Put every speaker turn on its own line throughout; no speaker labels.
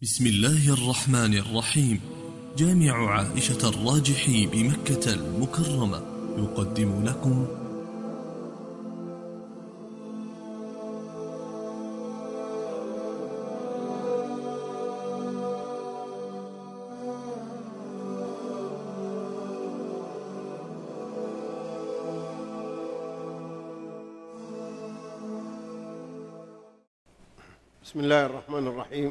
بسم الله الرحمن الرحيم. جامع عائشة الراجحي بمكة المكرمة يقدم لكم
بسم الله الرحمن الرحيم.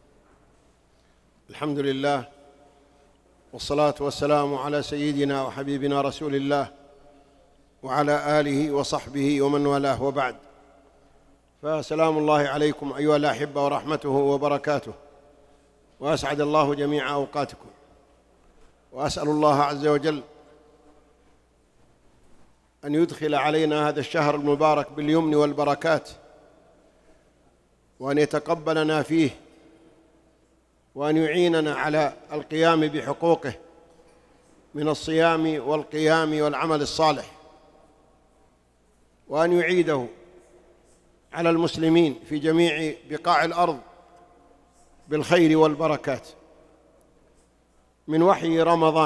الحمد لله والصلاة والسلام على سيدنا وحبيبنا رسول الله وعلى آله وصحبه ومن والاه، وبعد، فسلام الله عليكم أيها الأحبة ورحمته وبركاته، وأسعد الله جميع أوقاتكم، وأسأل الله عز وجل أن يدخل علينا هذا الشهر المبارك باليمن والبركات، وأن يتقبلنا فيه، وأن يعيننا على القيام بحقوقه من الصيام والقيام والعمل الصالح، وأن يعيده على المسلمين في جميع بقاع الأرض بالخير والبركات. من وحي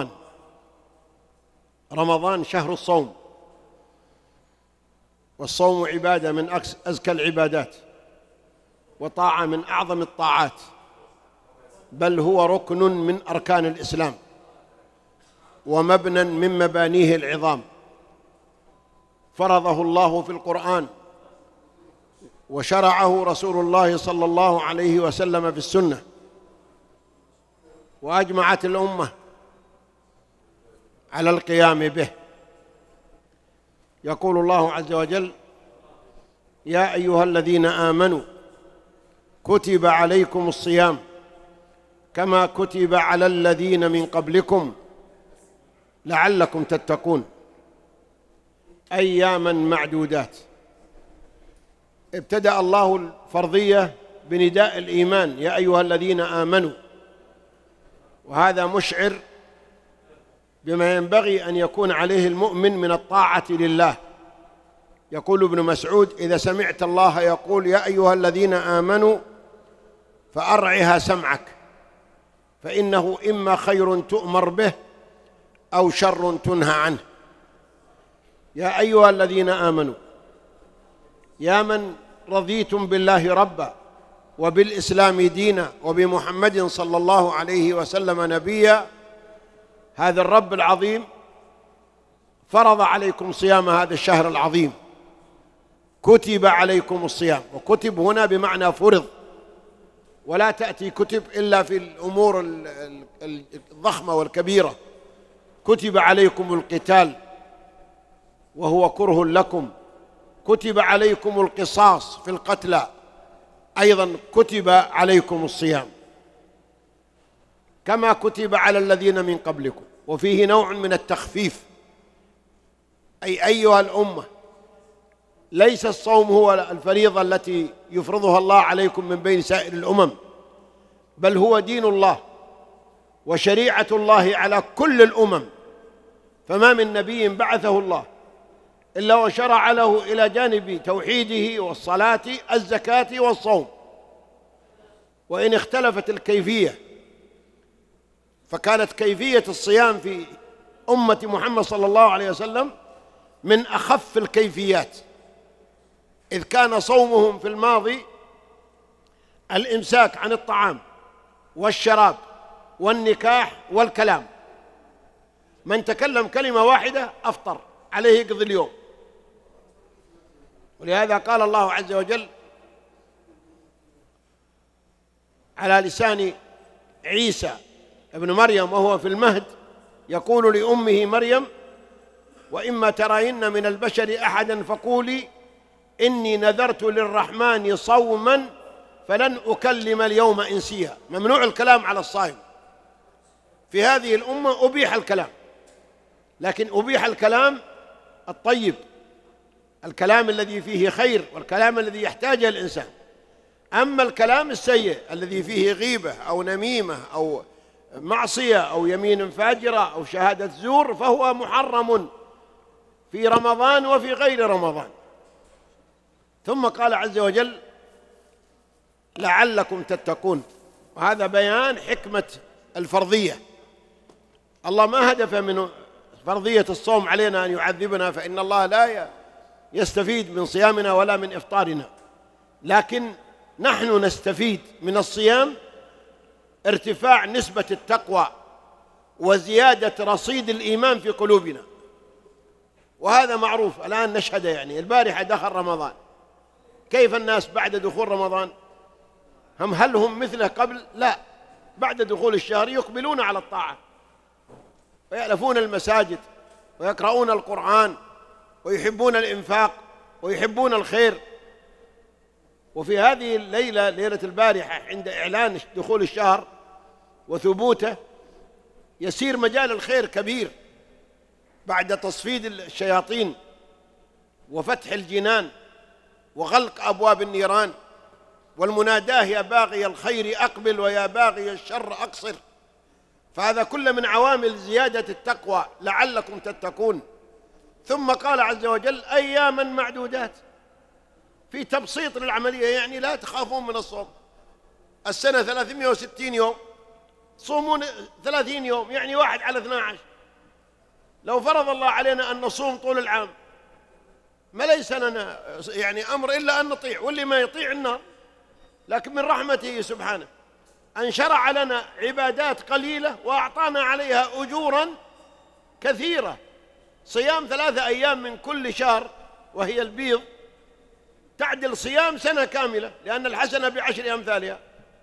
رمضان شهر الصوم، والصوم عبادة من أزكى العبادات، وطاعة من أعظم الطاعات، بل هو ركن من أركان الإسلام ومبنى من مبانيه العظام، فرضه الله في القرآن، وشرعه رسول الله صلى الله عليه وسلم في السنة، وأجمعت الأمة على القيام به. يقول الله عز وجل: يا أيها الذين آمنوا كتب عليكم الصيام كما كتب على الذين من قبلكم لعلكم تتقون. أياما معدودات. ابتدأ الله الفرضية بنداء الإيمان: يا أيها الذين آمنوا، وهذا مشعر بما ينبغي أن يكون عليه المؤمن من الطاعة لله. يقول ابن مسعود: إذا سمعت الله يقول يا أيها الذين آمنوا فأرعها سمعك، فإنه إما خير تؤمر به أو شر تنهى عنه. يا أيها الذين آمنوا، يا من رضيتم بالله ربا وبالإسلام دينا وبمحمد صلى الله عليه وسلم نبيا، هذا الرب العظيم فرض عليكم صيام هذا الشهر العظيم. كتب عليكم الصيام، وكتب هنا بمعنى فرض، ولا تأتي كتب إلا في الأمور الضخمة والكبيرة. كتب عليكم القتال وهو كره لكم، كتب عليكم القصاص في القتلى، أيضا كتب عليكم الصيام كما كتب على الذين من قبلكم. وفيه نوع من التخفيف، أي أيها الأمة، ليس الصوم هو الفريضة التي يفرضها الله عليكم من بين سائر الأمم، بل هو دين الله وشريعة الله على كل الأمم. فما من نبي بعثه الله إلا وشرع له إلى جانب توحيده والصلاة الزكاة والصوم، وإن اختلفت الكيفية، فكانت كيفية الصيام في أمة محمد صلى الله عليه وسلم من أخف الكيفيات، إذ كان صومهم في الماضي الإمساك عن الطعام والشراب والنكاح والكلام. من تكلم كلمة واحدة أفطر، عليه يقضي اليوم. ولهذا قال الله عز وجل على لسان عيسى ابن مريم وهو في المهد، يقول لأمه مريم: وإما ترين من البشر أحدا فقولي إني نذرت للرحمن صوما فلن أكلم اليوم إنسيا. ممنوع الكلام على الصائم. في هذه الأمة أبيح الكلام، لكن أبيح الكلام الطيب، الكلام الذي فيه خير والكلام الذي يحتاجه الإنسان. أما الكلام السيء الذي فيه غيبة أو نميمة أو معصية أو يمين فاجرة أو شهادة زور فهو محرم في رمضان وفي غير رمضان. ثم قال عز وجل: لعلكم تتقون. وهذا بيان حكمة الفرضية. الله ما هدف من فرضية الصوم علينا أن يعذبنا، فإن الله لا يستفيد من صيامنا ولا من إفطارنا، لكن نحن نستفيد من الصيام ارتفاع نسبة التقوى وزيادة رصيد الإيمان في قلوبنا، وهذا معروف الآن نشهد. يعني البارحة دخل رمضان، كيف الناس بعد دخول رمضان؟ هل هم مثله قبل؟ لا، بعد دخول الشهر يقبلون على الطاعة ويألفون المساجد ويقرؤون القرآن ويحبون الإنفاق ويحبون الخير. وفي هذه الليلة، ليلة البارحة، عند إعلان دخول الشهر وثبوته، يسير مجال الخير كبير بعد تصفيد الشياطين وفتح الجنان وغلق أبواب النيران والمناداه يا باغي الخير أقبل ويا باغي الشر أقصر. فهذا كله من عوامل زيادة التقوى لعلكم تتقون. ثم قال عز وجل أياما معدودات، في تبسيط للعملية، يعني لا تخافون من الصوم. السنة 360 يوم، صومون 30 يوم، يعني 1/12. لو فرض الله علينا أن نصوم طول العام ما ليس لنا يعني أمر إلا أن نطيع، واللي ما يطيع النار. لكن من رحمته سبحانه أن شرع لنا عبادات قليلة وأعطانا عليها أجورا كثيرة. صيام 3 أيام من كل شهر وهي البيض تعدل صيام سنة كاملة، لأن الحسنة ب10 أمثالها.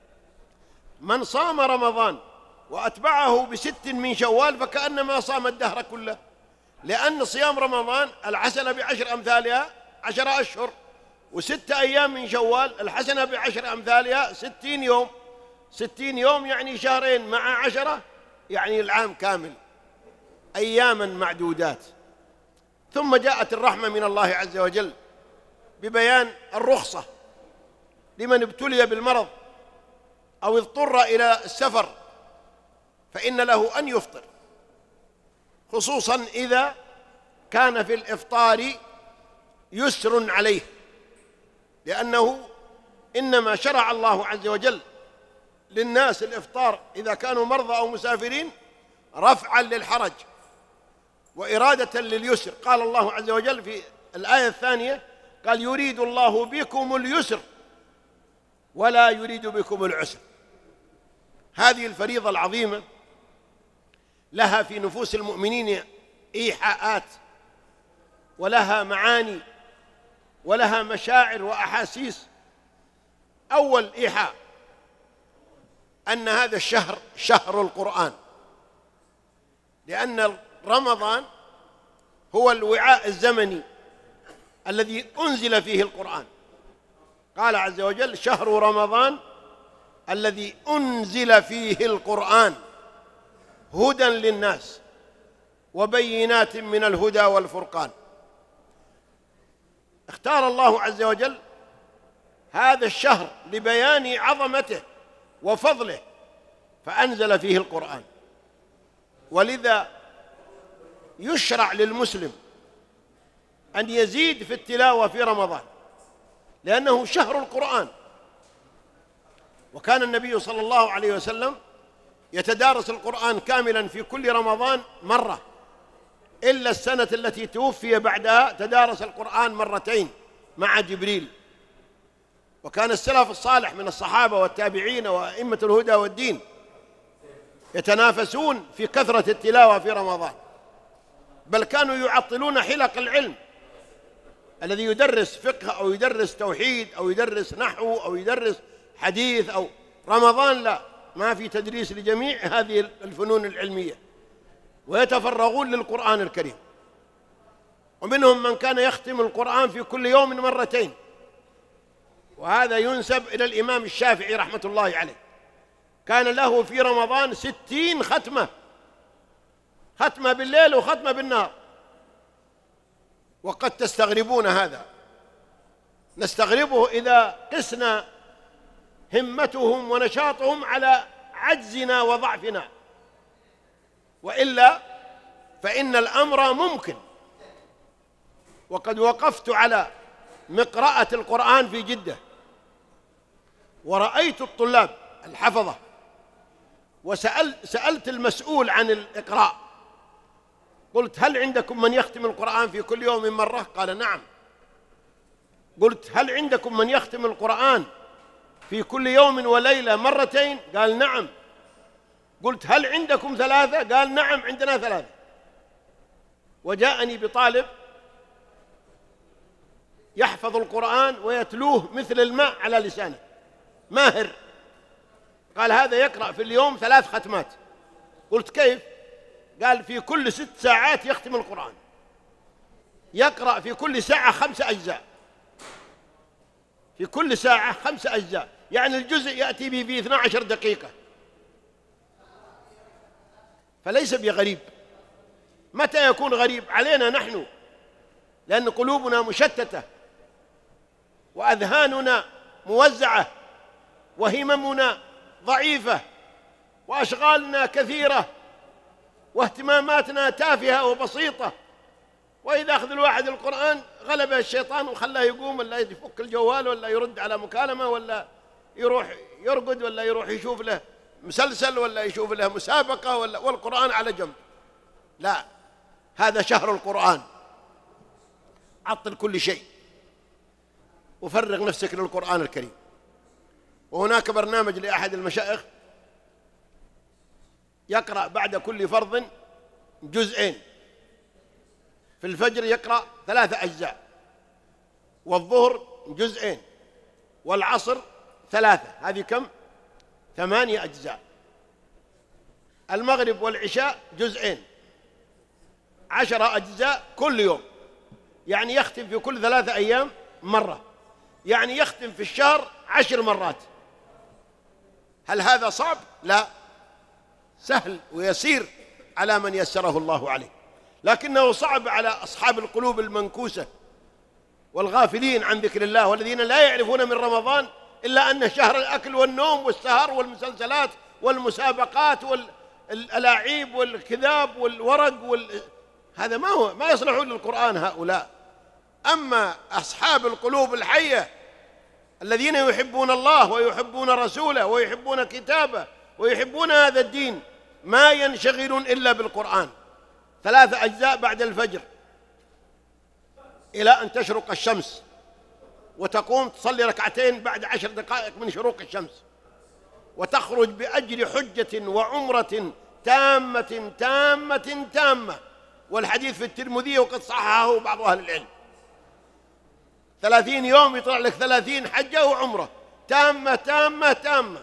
من صام رمضان وأتبعه ب6 من شوال فكأنما صام الدهر كله، لأن صيام رمضان الحسنة ب10 أمثالها 10 أشهر، و6 أيام من شوال الحسنة ب10 أمثالها 60 يوم. 60 يوم يعني شهرين مع 10 يعني العام كامل، أياما معدودات. ثم جاءت الرحمة من الله عز وجل ببيان الرخصة لمن ابتلي بالمرض أو اضطر إلى السفر، فإن له أن يفطر، خصوصا إذا كان في الإفطار يسر عليه، لأنه إنما شرع الله عز وجل للناس الإفطار إذا كانوا مرضى أو مسافرين رفعا للحرج وإرادة لليسر. قال الله عز وجل في الآية الثانية قال يريد الله بكم اليسر ولا يريد بكم العسر. هذه الفريضة العظيمة لها في نفوس المؤمنين إيحاءات ولها معاني ولها مشاعر وأحاسيس. أول إيحاء أن هذا الشهر شهر القرآن، لأن رمضان هو الوعاء الزمني الذي أنزل فيه القرآن. قال عز وجل شهر رمضان الذي أنزل فيه القرآن هدى للناس وبينات من الهدى والفرقان. اختار الله عز وجل هذا الشهر لبيان عظمته وفضله فأنزل فيه القرآن، ولذا يشرع للمسلم أن يزيد في التلاوة في رمضان لأنه شهر القرآن. وكان النبي صلى الله عليه وسلم يتدارس القرآن كاملا في كل رمضان مرة، إلا السنة التي توفي بعدها تدارس القرآن مرتين مع جبريل. وكان السلف الصالح من الصحابة والتابعين وأئمة الهدى والدين يتنافسون في كثرة التلاوة في رمضان، بل كانوا يعطلون حلق العلم. الذي يدرس فقه أو يدرس توحيد أو يدرس نحو أو يدرس حديث أو رمضان لا، ما في تدريس لجميع هذه الفنون العلمية، ويتفرغون للقرآن الكريم. ومنهم من كان يختم القرآن في كل يوم مرتين، وهذا ينسب إلى الإمام الشافعي رحمة الله عليه، كان له في رمضان 60 ختمة، ختمة بالليل وختمة بالنهار. وقد تستغربون هذا، نستغربه إذا قسنا همتهم ونشاطهم على عجزنا وضعفنا، وإلا فإن الأمر ممكن. وقد وقفت على مقرأة القرآن في جدة ورأيت الطلاب الحفظة، سألت المسؤول عن الإقراء، قلت هل عندكم من يختم القرآن في كل يوم مرة؟ قال نعم. قلت هل عندكم من يختم القرآن في كل يوم وليلة مرتين؟ قال نعم. قلت هل عندكم 3؟ قال نعم عندنا 3. وجاءني بطالب يحفظ القرآن ويتلوه مثل الماء على لسانه، ماهر. قال هذا يقرأ في اليوم 3 ختمات. قلت كيف؟ قال في كل 6 ساعات يختم القرآن، يقرأ في كل ساعة 5 أجزاء، في كل ساعة 5 أجزاء، يعني الجزء يأتي به في 12 دقيقة، فليس بغريب. متى يكون غريب؟ علينا نحن، لأن قلوبنا مشتتة وأذهاننا موزعة وهممنا ضعيفة وأشغالنا كثيرة واهتماماتنا تافهة وبسيطة. وإذا أخذ الواحد القرآن غلبه الشيطان وخلاه يقوم، ولا يفك الجوال، ولا يرد على مكالمة، ولا يروح يرقد، ولا يروح يشوف له مسلسل، ولا يشوف له مسابقة، والقرآن على جنب. لا، هذا شهر القرآن، عطل كل شيء وفرغ نفسك للقرآن الكريم. وهناك برنامج لأحد المشايخ يقرأ بعد كل فرض جزئين، في الفجر يقرأ 3 أجزاء، والظهر جزئين، والعصر 3، هذه كم؟ 8 أجزاء. المغرب والعشاء جزئين، 10 أجزاء كل يوم، يعني يختم في كل 3 أيام مرة، يعني يختم في الشهر 10 مرات. هل هذا صعب؟ لا، سهل ويسير على من يسره الله عليه، لكنه صعب على أصحاب القلوب المنكوسة والغافلين عن ذكر الله، والذين لا يعرفون من رمضان إلا أنه شهر الأكل والنوم والسهر والمسلسلات والمسابقات والألاعيب والكذاب والورق هذا ما يصلحون للقرآن هؤلاء. أما أصحاب القلوب الحية الذين يحبون الله ويحبون رسوله ويحبون كتابه ويحبون هذا الدين ما ينشغلون إلا بالقرآن. 3 أجزاء بعد الفجر إلى أن تشرق الشمس، وتقوم تصلي 2 ركعتين بعد 10 دقائق من شروق الشمس، وتخرج بأجر حجة وعمرة تامة تامة تامة. والحديث في الترمذي وقد صححه بعض أهل العلم. 30 يوم يطلع لك 30 حجة وعمرة تامة تامة تامة.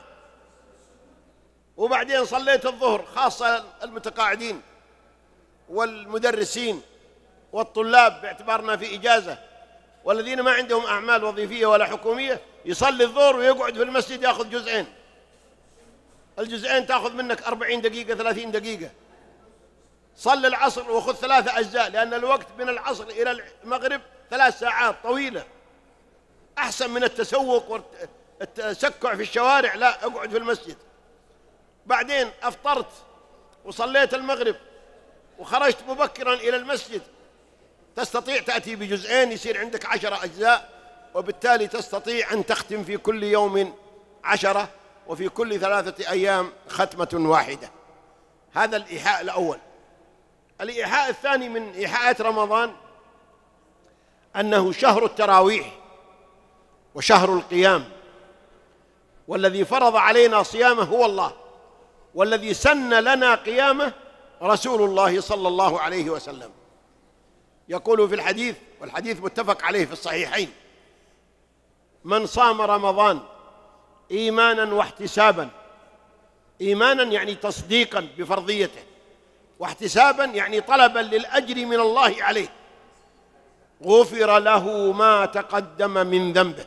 وبعدين صليت الظهر، خاصة المتقاعدين والمدرسين والطلاب باعتبارنا في إجازة، والذين ما عندهم أعمال وظيفية ولا حكومية، يصلي الظهر ويقعد في المسجد يأخذ جزئين، الجزئين تأخذ منك 40 دقيقة 30 دقيقة. صلي العصر وخذ 3 أجزاء، لأن الوقت من العصر إلى المغرب 3 ساعات طويلة، أحسن من التسوق والتسكع في الشوارع. لا، اقعد في المسجد. بعدين أفطرت وصليت المغرب وخرجت مبكرا إلى المسجد، تستطيع تأتي بجزئين، يصير عندك 10 أجزاء، وبالتالي تستطيع أن تختم في كل يوم 10، وفي كل 3 أيام ختمة واحدة. هذا الإيحاء الأول. الإيحاء الثاني من إيحاءات رمضان أنه شهر التراويح وشهر القيام، والذي فرض علينا صيامه هو الله، والذي سن لنا قيامه رسول الله صلى الله عليه وسلم. يقول في الحديث، والحديث متفق عليه في الصحيحين: من صام رمضان إيمانا واحتسابا، إيمانا يعني تصديقا بفرضيته، واحتسابا يعني طلبا للأجر من الله عليه، غفر له ما تقدم من ذنبه.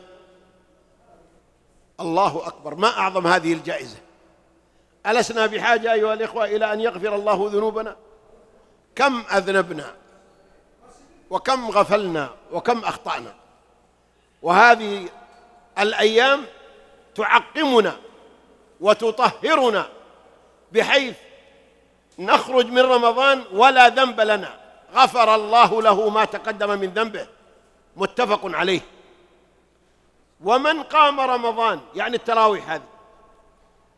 الله أكبر، ما أعظم هذه الجائزة! ألسنا بحاجة أيها الإخوة إلى أن يغفر الله ذنوبنا؟ كم أذنبنا وكم غفلنا وكم أخطأنا، وهذه الأيام تعقمنا وتطهرنا بحيث نخرج من رمضان ولا ذنب لنا، غفر الله له ما تقدم من ذنبه، متفق عليه. ومن قام رمضان، يعني التراويح هذه،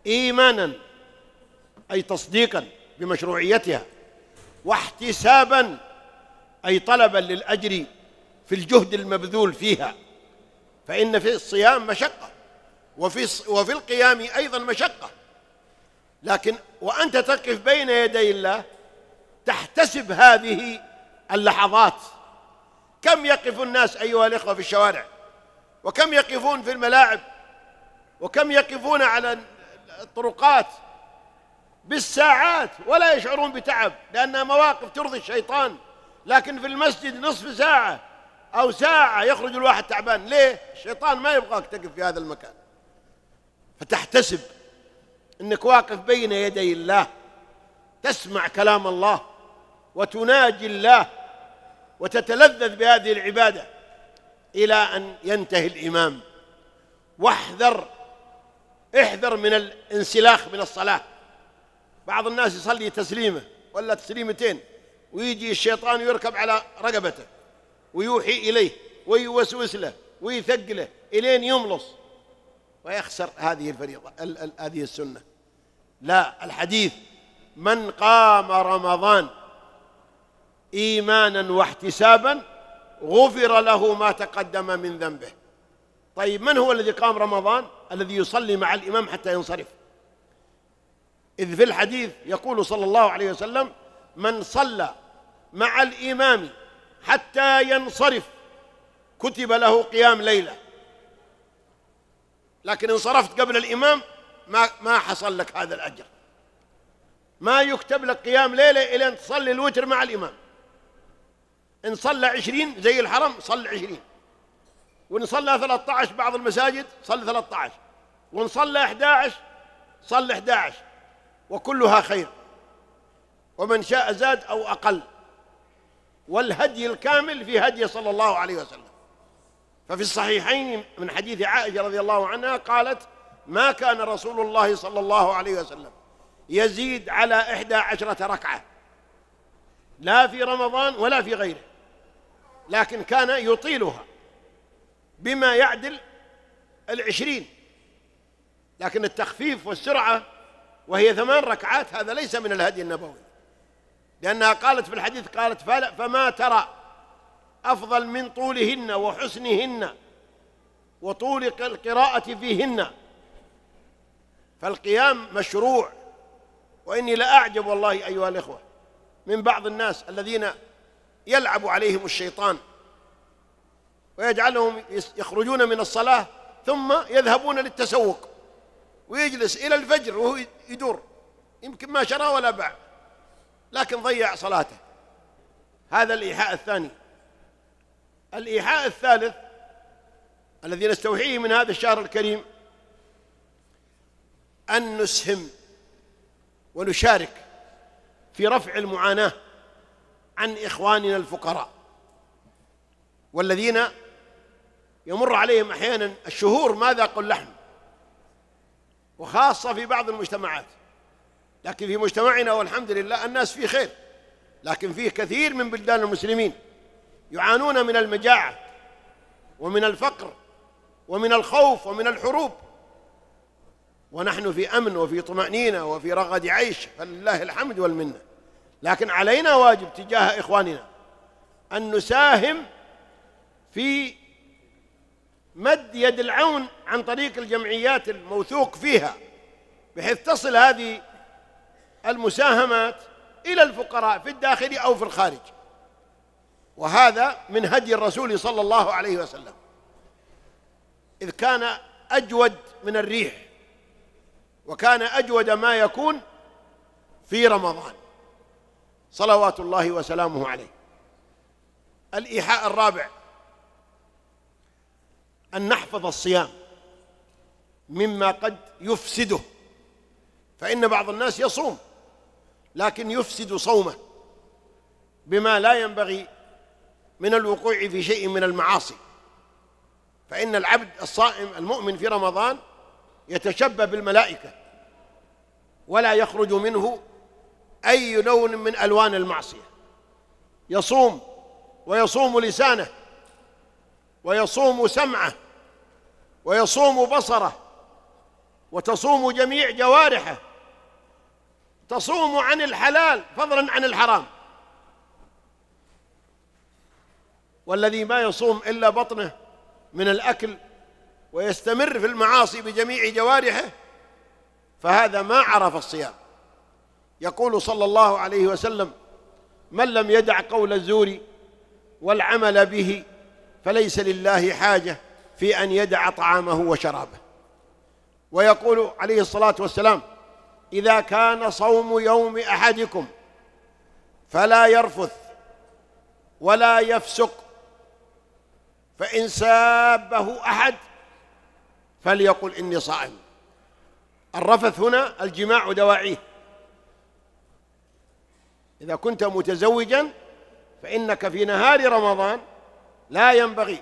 إيمانا أي تصديقا بمشروعيتها، واحتسابا أي طلبا للأجر في الجهد المبذول فيها، فإن في الصيام مشقة وفي القيام أيضا مشقة، لكن وأنت تقف بين يدي الله تحتسب هذه اللحظات. كم يقف الناس أيها الإخوة في الشوارع، وكم يقفون في الملاعب، وكم يقفون على الطرقات بالساعات ولا يشعرون بتعب، لأنها مواقف ترضي الشيطان. لكن في المسجد نصف ساعة أو ساعة يخرج الواحد تعبان. ليه؟ الشيطان ما يبغاك تقف في هذا المكان، فتحتسب أنك واقف بين يدي الله، تسمع كلام الله وتناجي الله وتتلذذ بهذه العبادة إلى أن ينتهي الإمام. احذر من الانسلاخ من الصلاة. بعض الناس يصلي تسليمة ولا تسليمتين ويجي الشيطان يركب على رقبته ويوحي إليه ويوسوس له ويثقله إلين يملص ويخسر هذه الفريضة، هذه السنة. لا، الحديث: من قام رمضان إيمانا واحتسابا غفر له ما تقدم من ذنبه. طيب، من هو الذي قام رمضان؟ الذي يصلي مع الإمام حتى ينصرف. إذ في الحديث يقول صلى الله عليه وسلم: من صلى مع الإمام حتى ينصرف كتب له قيام ليلة. لكن إن صرفت قبل الإمام ما حصل لك هذا الأجر، ما يكتب لك قيام ليلة إلى أن تصلي الوتر مع الإمام. إن صلى 20 زي الحرم صلى 20، وإن صلى 13 بعض المساجد صلى 13، وإن صلى 11 صلى 11، وكلها خير، ومن شاء زاد أو أقل. والهدي الكامل في هدي صلى الله عليه وسلم. ففي الصحيحين من حديث عائشة رضي الله عنها قالت: ما كان رسول الله صلى الله عليه وسلم يزيد على 11 ركعة، لا في رمضان ولا في غيره، لكن كان يطيلها بما يعدل 20. لكن التخفيف والسرعة وهي 8 ركعات هذا ليس من الهدي النبوي، لأنها قالت في الحديث، قالت: فما ترى أفضل من طولهن وحسنهن وطول القراءة فيهن. فالقيام مشروع. وإني لأعجب والله أيها الإخوة من بعض الناس الذين يلعب عليهم الشيطان ويجعلهم يخرجون من الصلاة ثم يذهبون للتسوق، ويجلس إلى الفجر وهو يدور، يمكن ما شرى ولا باع، لكن ضيع صلاته. هذا الإيحاء الثاني. الإيحاء الثالث الذي نستوحيه من هذا الشهر الكريم أن نسهم ونشارك في رفع المعاناة عن إخواننا الفقراء، والذين يمر عليهم أحيانا الشهور ما ذاقوا اللحم، وخاصة في بعض المجتمعات. لكن في مجتمعنا والحمد لله الناس فيه خير، لكن فيه كثير من بلدان المسلمين يعانون من المجاعة ومن الفقر ومن الخوف ومن الحروب، ونحن في أمن وفي طمأنينة وفي رغد عيش، فلله الحمد والمنة. لكن علينا واجب تجاه إخواننا أن نساهم في مد يد العون عن طريق الجمعيات الموثوق فيها، بحيث تصل هذه المساهمات إلى الفقراء في الداخل أو في الخارج. وهذا من هدي الرسول صلى الله عليه وسلم، إذ كان أجود من الريح، وكان أجود ما يكون في رمضان صلوات الله وسلامه عليه. الإيحاء الرابع أن نحفظ الصيام مما قد يفسده، فإن بعض الناس يصوم لكن يفسد صومه بما لا ينبغي من الوقوع في شيء من المعاصي. فإن العبد الصائم المؤمن في رمضان يتشبه بالملائكة ولا يخرج منه أي لون من ألوان المعصية. يصوم ويصوم لسانه ويصوم سمعه ويصوم بصره وتصوم جميع جوارحه، تصوم عن الحلال فضلا عن الحرام. والذي ما يصوم إلا بطنه من الأكل ويستمر في المعاصي بجميع جوارحه فهذا ما عرف الصيام. يقول صلى الله عليه وسلم: من لم يدع قول الزور والعمل به فليس لله حاجة في أن يدع طعامه وشرابه. ويقول عليه الصلاة والسلام: إذا كان صوم يوم أحدكم فلا يرفث ولا يفسق، فإن سابه أحد فليقل إني صائم. الرفث هنا الجماع دواعيه. إذا كنت متزوجا فإنك في نهار رمضان لا ينبغي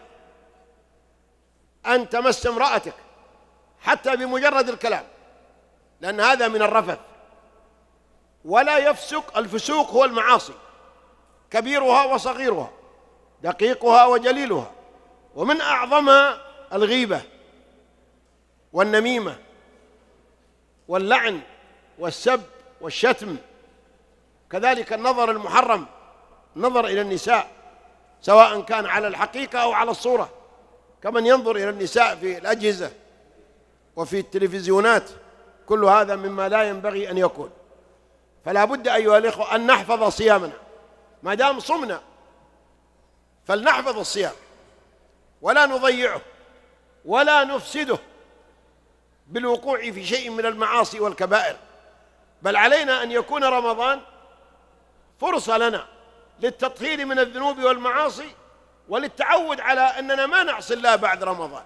أن تمس امرأتك حتى بمجرد الكلام، لأن هذا من الرفث. ولا يفسق، الفسوق هو المعاصي كبيرها وصغيرها، دقيقها وجليلها، ومن أعظمها الغيبة والنميمة واللعن والسب والشتم، كذلك النظر المحرم، النظر إلى النساء سواء كان على الحقيقة أو على الصورة، كمن ينظر إلى النساء في الأجهزة وفي التلفزيونات، كل هذا مما لا ينبغي أن يكون. فلا بد أيها الإخوة أن نحفظ صيامنا، ما دام صمنا فلنحفظ الصيام ولا نضيعه ولا نفسده بالوقوع في شيء من المعاصي والكبائر، بل علينا أن يكون رمضان فرصة لنا للتطهير من الذنوب والمعاصي وللتعود على أننا ما نعصي الله بعد رمضان.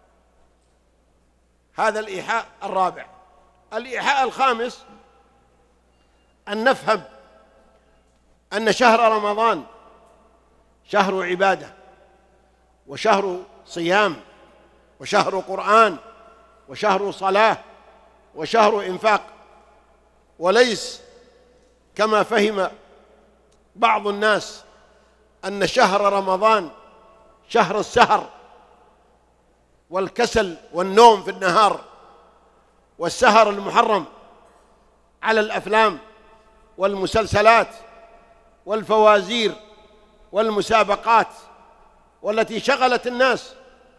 هذا الإيحاء الرابع. الإيحاء الخامس أن نفهم أن شهر رمضان شهر عبادة وشهر صيام وشهر قرآن وشهر صلاة وشهر إنفاق، وليس كما فهم بعض الناس أن شهر رمضان شهر السهر والكسل والنوم في النهار والسهر المحرم على الأفلام والمسلسلات والفوازير والمسابقات، والتي شغلت الناس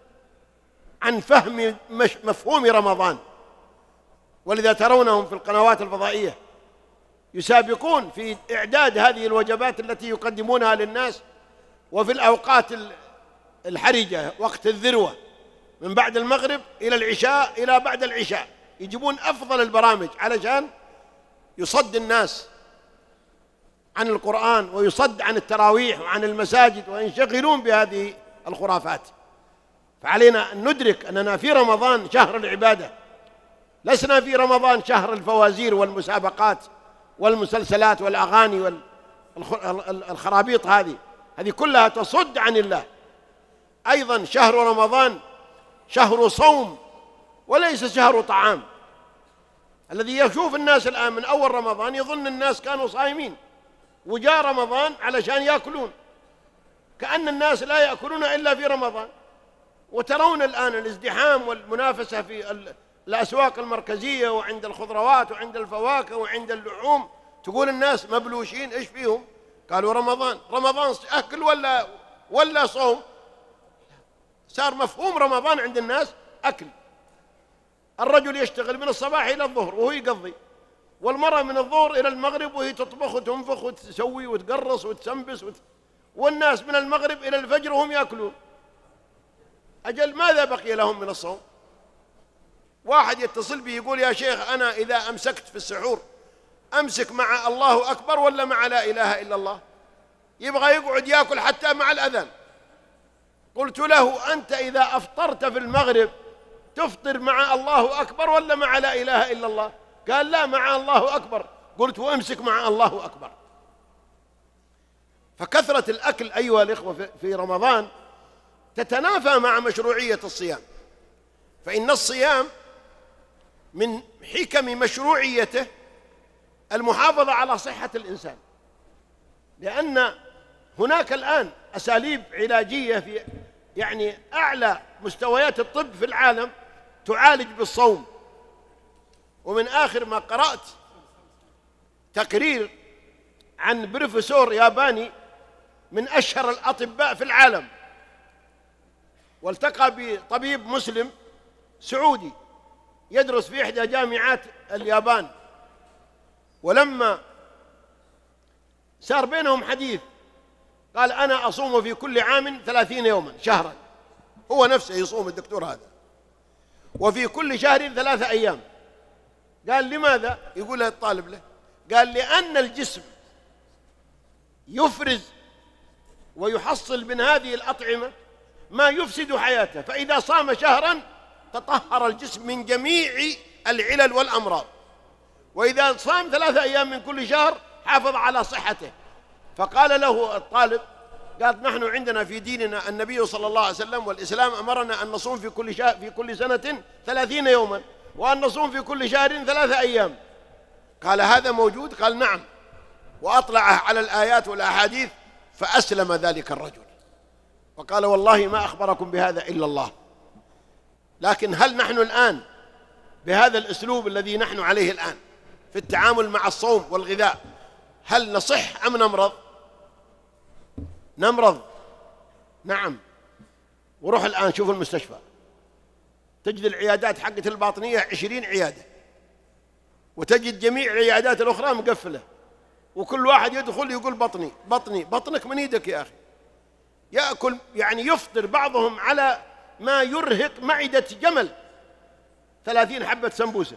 عن فهم مفهوم رمضان. ولذا ترونهم في القنوات الفضائية يسابقون في إعداد هذه الوجبات التي يقدمونها للناس، وفي الأوقات الحرجة وقت الذروة من بعد المغرب إلى العشاء إلى بعد العشاء يجيبون أفضل البرامج علشان يصد الناس عن القرآن ويصد عن التراويح وعن المساجد وينشغلون بهذه الخرافات. فعلينا أن ندرك أننا في رمضان شهر العبادة، لسنا في رمضان شهر الفوازير والمسابقات والمسلسلات والأغاني والخرابيط. هذه كلها تصد عن الله. أيضا شهر رمضان شهر صوم وليس شهر طعام. الذي يشوف الناس الآن من أول رمضان يظن الناس كانوا صائمين وجاء رمضان علشان يأكلون، كأن الناس لا يأكلون إلا في رمضان. وترون الآن الازدحام والمنافسة في الأسواق المركزية وعند الخضروات وعند الفواكه وعند اللحوم، تقول الناس مبلوشين إيش فيهم؟ قالوا رمضان أكل ولا صوم؟ صار مفهوم رمضان عند الناس أكل. الرجل يشتغل من الصباح إلى الظهر وهو يقضي، والمرأة من الظهر إلى المغرب وهي تطبخ وتنفخ وتسوي وتقرص وتسنبس والناس من المغرب إلى الفجر وهم يأكلون. أجل ماذا بقي لهم من الصوم؟ واحد يتصل بي يقول: يا شيخ أنا إذا أمسكت في السحور أمسك مع الله أكبر ولا مع لا إله إلا الله؟ يبغى يقعد يأكل حتى مع الأذان. قلت له: أنت إذا أفطرت في المغرب تفطر مع الله أكبر ولا مع لا إله إلا الله؟ قال: لا، مع الله أكبر. قلت: وأمسك مع الله أكبر. فكثرة الأكل أيها الإخوة في رمضان تتنافى مع مشروعية الصيام، فإن الصيام من حكم مشروعيته المحافظة على صحة الإنسان، لأن هناك الآن أساليب علاجية في أعلى مستويات الطب في العالم تعالج بالصوم ومن آخر ما قرأت تقرير عن بروفيسور ياباني من أشهر الأطباء في العالم، والتقى بطبيب مسلم سعودي يدرس في إحدى جامعات اليابان، ولما صار بينهم حديث قال أنا أصوم في كل عام 30 يوما شهرا، هو نفسه يصوم الدكتور هذا، وفي كل شهر 3 أيام. قال لماذا؟ يقول له الطالب له، قال لأن الجسم يفرز ويحصل من هذه الأطعمة ما يفسد حياته، فإذا صام شهرا تطهر الجسم من جميع العلل والأمراض، وإذا صام 3 أيام من كل شهر حافظ على صحته. فقال له الطالب، قال نحن عندنا في ديننا النبي صلى الله عليه وسلم والإسلام أمرنا أن نصوم في كل سنة 30 يوما، وأن نصوم في كل شهر 3 أيام. قال هذا موجود؟ قال نعم. وأطلع على الآيات والأحاديث فأسلم ذلك الرجل وقال والله ما أخبركم بهذا إلا الله. لكن هل نحن الآن بهذا الأسلوب الذي نحن عليه الآن في التعامل مع الصوم والغذاء هل نصح أم نمرض؟ نمرض، نعم. وروح الآن شوف المستشفى، تجد العيادات حقت الباطنية 20 عيادة، وتجد جميع العيادات الأخرى مقفلة، وكل واحد يدخل يقول بطني بطني. بطنك من ايدك يا أخي. يأكل يعني يفطر بعضهم على ما يرهق معدة جمل، 30 حبة سمبوسة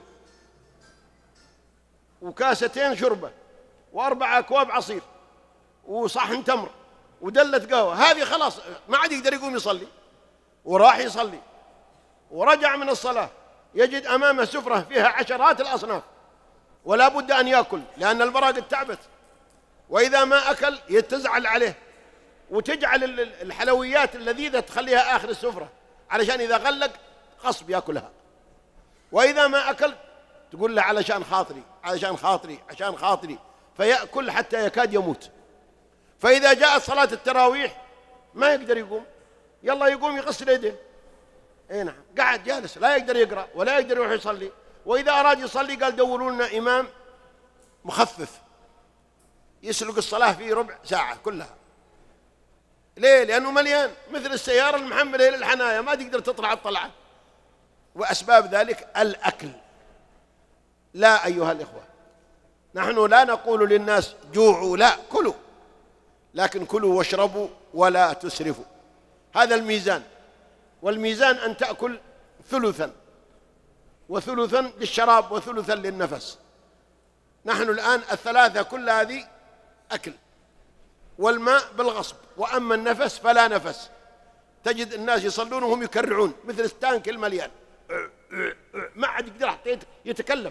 وكاستين شربة و4 أكواب عصير وصحن تمر ودلة قهوة. هذه خلاص ما عاد يقدر يقوم يصلي، وراح يصلي ورجع من الصلاة يجد أمامه سفرة فيها عشرات الأصناف، ولا بد أن يأكل لأن البراغ تعبت، وإذا ما أكل يتزعل عليه، وتجعل الحلويات اللذيذة تخليها آخر السفرة علشان إذا غلق غصب يأكلها، وإذا ما أكل تقول له علشان خاطري علشان خاطري عشان خاطري، فيأكل حتى يكاد يموت. فإذا جاءت صلاة التراويح ما يقدر يقوم، يلا يقوم يغسل يديه، اي نعم، قاعد جالس لا يقدر يقرأ ولا يقدر يروح يصلي، وإذا أراد يصلي قال دوروا لنا إمام مخفف يسلق الصلاة في ربع ساعة كلها. ليه؟ لأنه مليان مثل السيارة المحملة إلى الحنايا ما تقدر تطلع الطلعة. وأسباب ذلك الأكل. لا أيها الإخوة، نحن لا نقول للناس جوعوا، لا، كلوا، لكن كلوا واشربوا ولا تسرفوا. هذا الميزان، والميزان أن تأكل ثلثا، وثلثا للشراب وثلثا للنفس. نحن الآن الثلاثة كل هذه أكل، والماء بالغصب، وأما النفس فلا نفس. تجد الناس يصلون وهم يكرعون مثل التانك المليان، ما عاد يقدر حتى يتكلم،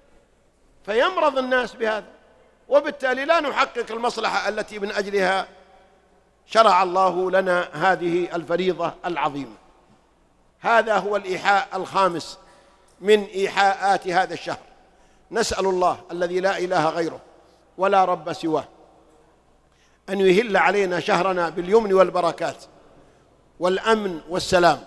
فيمرض الناس بهذا، وبالتالي لا نحقق المصلحة التي من أجلها شرع الله لنا هذه الفريضة العظيمة. هذا هو الإيحاء الخامس من إيحاءات هذا الشهر. نسأل الله الذي لا إله غيره ولا رب سواه أن يهل علينا شهرنا باليمن والبركات والأمن والسلام،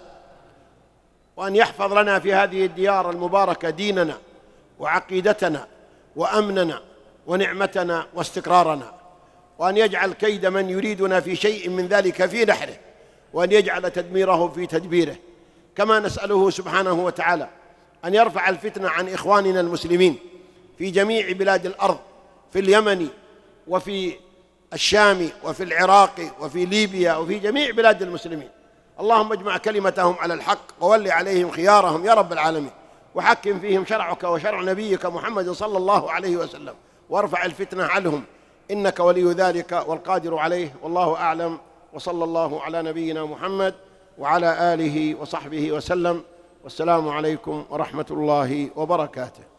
وأن يحفظ لنا في هذه الديار المباركة ديننا وعقيدتنا وأمننا ونعمتنا واستقرارنا، وأن يجعل كيد من يريدنا في شيء من ذلك في نحره، وأن يجعل تدميره في تدبيره. كما نسأله سبحانه وتعالى أن يرفع الفتنة عن إخواننا المسلمين في جميع بلاد الأرض، في اليمن وفي الشام وفي العراق وفي ليبيا وفي جميع بلاد المسلمين. اللهم اجمع كلمتهم على الحق وول عليهم خيارهم يا رب العالمين، وحكم فيهم شرعك وشرع نبيك محمد صلى الله عليه وسلم، وارفع الفتنة عنهم، إنك ولي ذلك والقادر عليه. والله أعلم، وصلى الله على نبينا محمد وعلى آله وصحبه وسلم، والسلام عليكم ورحمة الله وبركاته.